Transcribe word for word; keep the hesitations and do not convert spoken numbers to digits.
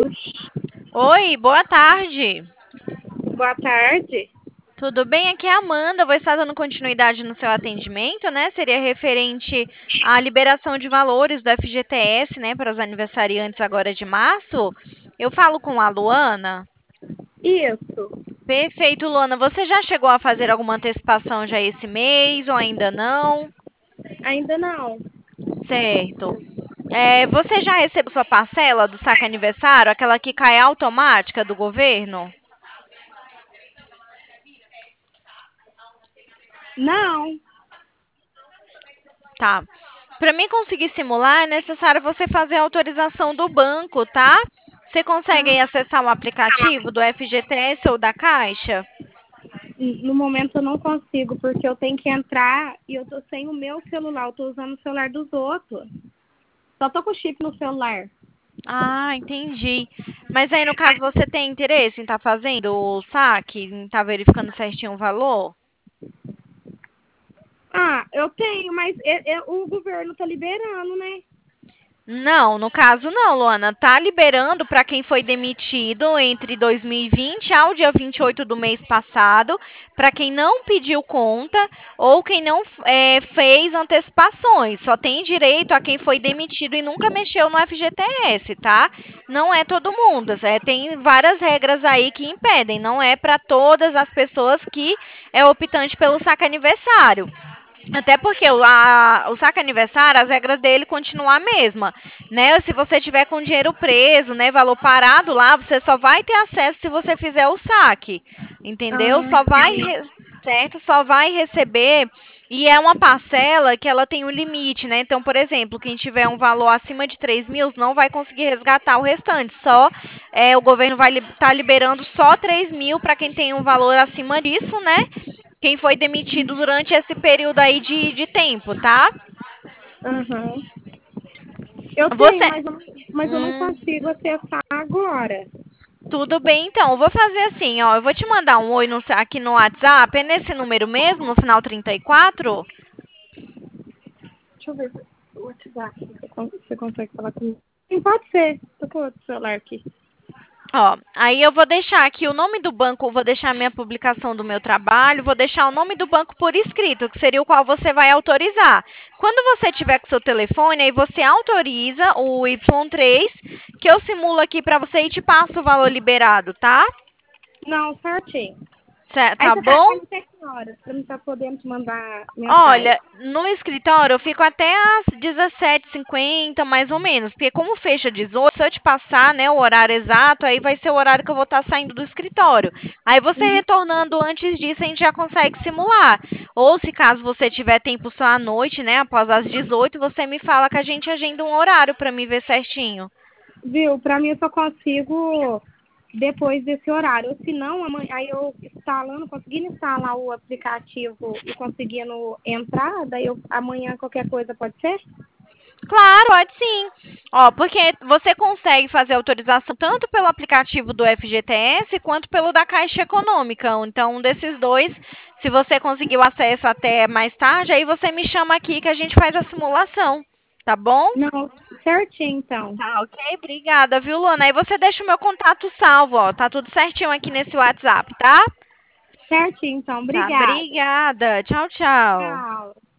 Oi, boa tarde. Boa tarde. Tudo bem? Aqui é a Amanda. Vou estar dando continuidade no seu atendimento, né? Seria referente à liberação de valores do F G T S, né, para os aniversariantes agora de março. Eu falo com a Luana. Isso, Perfeito, Luana. Você já chegou a fazer alguma antecipação já esse mês ou ainda não? ainda não. Certo. É, você já recebeu sua parcela do saque aniversário, aquela que cai automática do governo? Não. Tá. Para mim conseguir simular, é necessário você fazer a autorização do banco, tá? Você consegue Ah, aí acessar o aplicativo do F G T S ou da Caixa? no momento eu não consigo, porque eu tenho que entrar e eu tô sem o meu celular, eu tô usando o celular dos outros. Só tô com o chip no celular. Ah, entendi. Mas aí, no caso, você tem interesse em estar fazendo o saque, em estar verificando certinho o valor? Ah, eu tenho, mas é- é- o governo tá liberando, né? Não, no caso não, Luana. Tá liberando para quem foi demitido entre dois mil e vinte ao dia vinte e oito do mês passado, para quem não pediu conta ou quem não é, fez antecipações. Só tem direito a quem foi demitido e nunca mexeu no F G T S, tá? Não é todo mundo. É, tem várias regras aí que impedem. Não é para todas as pessoas que é optante pelo saque aniversário. Até porque o, a, o saque aniversário, as regras dele continuam a mesma, né? Se você tiver com dinheiro preso, né, valor parado lá, você só vai ter acesso se você fizer o saque, entendeu? Ah, Só vai, re- certo? Só vai receber e é uma parcela que ela tem um limite, né? Então, por exemplo, quem tiver um valor acima de três mil não vai conseguir resgatar o restante. Só é, o governo vai estar liberando só três mil para quem tem um valor acima disso, né? Quem foi demitido durante esse período aí de, de tempo, tá? aham. Eu tenho, Você. mas eu, mas eu não Hum, consigo acessar agora. tudo bem, então. Eu vou fazer assim, ó. Eu vou te mandar um oi no, aqui no WhatsApp. É nesse número mesmo, no final trinta e quatro? Deixa eu ver o WhatsApp. Você con- você consegue falar comigo? Sim, pode ser. Tô com outro celular aqui. Ó, aí eu vou deixar aqui o nome do banco, vou deixar a minha publicação do meu trabalho, vou deixar o nome do banco por escrito, que seria o qual você vai autorizar. Quando você tiver com seu telefone, aí você autoriza o Y três, que eu simulo aqui para você e te passo o valor liberado, tá? Não, certinho. Cé- Aí Tá você tá bom? até que horas pra mim tá podendo te mandar mensagem. Olha, no escritório eu fico até às dezessete e cinquenta, mais ou menos, porque como fecha dezoito, se eu te passar, né, o horário exato, aí vai ser o horário que eu vou estar saindo do escritório. Aí você Uhum. retornando antes disso, a gente já consegue simular. Ou se caso você tiver tempo só à noite, né, após as dezoito, você me fala que a gente agenda um horário para me ver certinho. Viu? Pra mim eu só consigo depois desse horário. Se não, amanhã, aí eu instalando, conseguindo instalar o aplicativo e conseguindo entrar, daí eu, amanhã qualquer coisa pode ser? Claro, pode sim. Ó, porque você consegue fazer autorização tanto pelo aplicativo do F G T S quanto pelo da Caixa Econômica. Então, um desses dois, se você conseguiu acesso até mais tarde, aí você me chama aqui que a gente faz a simulação. Tá bom? Não, certinho então. Tá, ok? Obrigada, viu, Luana? Aí você deixa o meu contato salvo, ó. Tá tudo certinho aqui nesse WhatsApp, tá? Certinho então. Tá, Obrigada. obrigada. Tchau, tchau. Tchau.